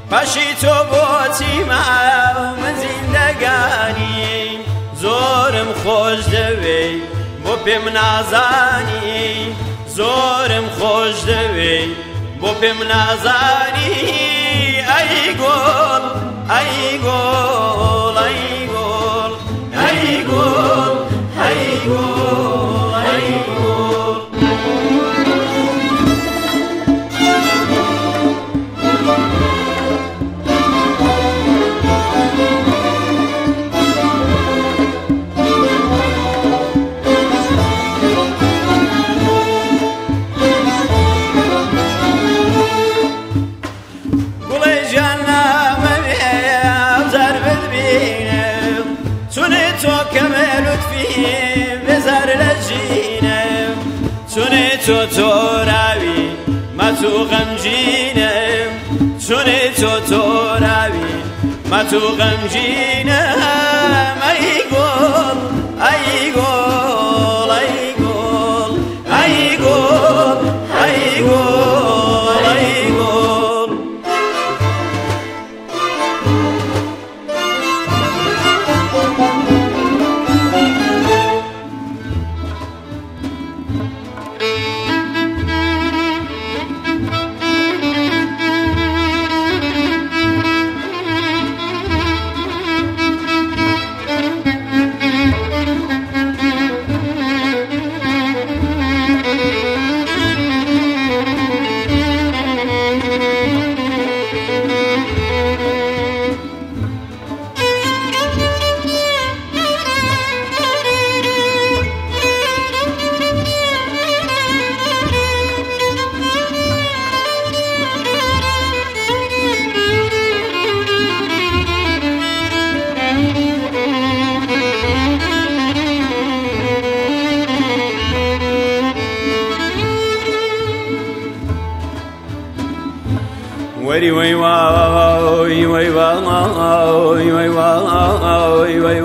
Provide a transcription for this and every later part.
پاشی تۆ بۆچی ماوە من زیندەگانی زۆرم خۆش دەوێ بۆ پێم نازانی زۆرم خۆش دەوێ بۆ پێم نازانی ئەی گۆڵ ئەی گۆڵ ئەی گۆڵ ئەی گۆڵ ئەی گۆڵ ئەی گۆڵ چۆ تۆراوی مەتو غەمگینم چۆنێ تۆ تۆراوی مەتو غەمگینم ئەی گۆڵ ئەی گۆڵ ئەی گۆڵ ئەی گۆڵ ئەی گۆڵ ئەی گۆڵ وەری وەی وای وەی وای وەی وای وەی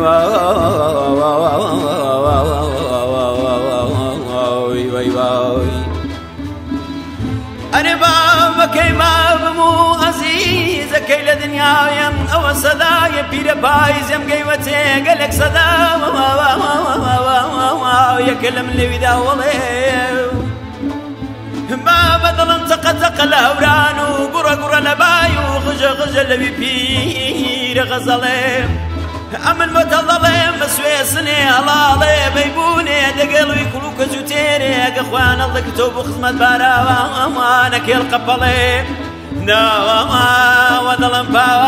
وای وای ئەرێ بابەکەی مابم و عەزیزەکەی لە دنیایم ئەوە سەدایە پیرە پاییزم گەیوە تێگەلێک سەدا یەکە لە من لێویدا وەڵێ بابا دڵم تەقە تەقە لە هەوران و گوڕە گوڕە لە بای و غژە غژە لەوی پیرە غەزەڵێ ئەمن بۆ تەڵەڵێم بە سوێسنێ هەڵاڵێ بەیبوونێ دەگەڵوی کوڵوکە جوتێرێ ئەگە خۆیان هەڵدەگرتەوە بۆ خزمەت باراوە ئەمانە کێڵ قەپەڵێ ناوە دڵم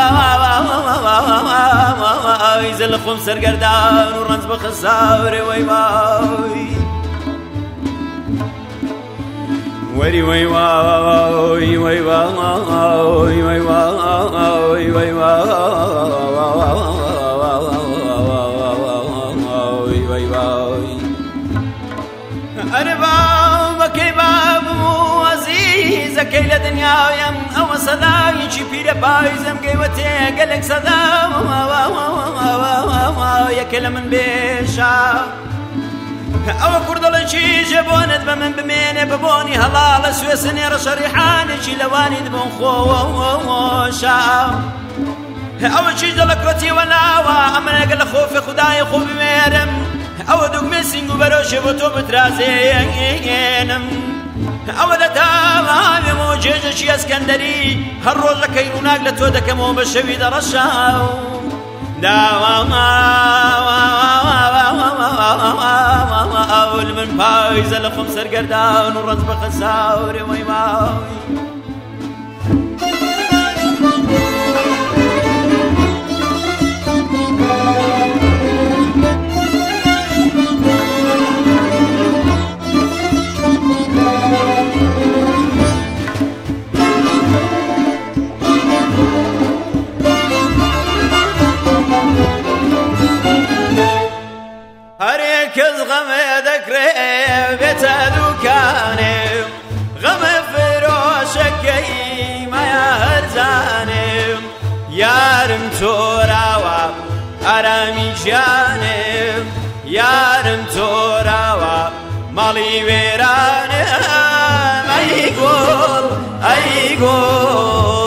پاویزە لە خۆم سەرگەردان و ڕەنج بە خەساورێ وەی وای وەری وەی وای وەی وای وەی وای وەی وای وای ئەرێ بابەکەی بابم و عەزیزەکەی لە دنیایم ئەوە سەدایەکی پیرە پاییزم گەیوە تێگەلێک سەدا یەکە لە من بێشە ئەوە کوردەڵێکی ژێبۆنت بە من بمێنێ ببۆنی هەڵاڵە سوێسنێ ڕەشەریحانێکی لەوانیت بۆن خۆشە ئەوە چیش دەڵە کۆتیوە ناوە ئەمنەگە لە خۆفێ خودای خۆ بمێرم ئەوە دوگمێ سینگ و بەرۆشێ بۆ تۆ بترازێنم ئەوە لە تاوامێمەوە جێژەشی ئەسکەندەری هەر ڕۆژەکەی ڕووناک لە تۆ دەکەمەوە بە شەوی دەڕەشە ئەول من پاییزە لە خۆم سەرگەردان و ڕەنج بە خەساورێ وەی وای کەس غەمێ دەکرێ بێتە دووکانێ غەمە فرۆشەکەی مەیە هەرزانێ یارم تۆراوە ئارامی گیانێ یارم تۆراوە ماڵی وێرانێ ئەی گۆڵ ئەی گۆڵ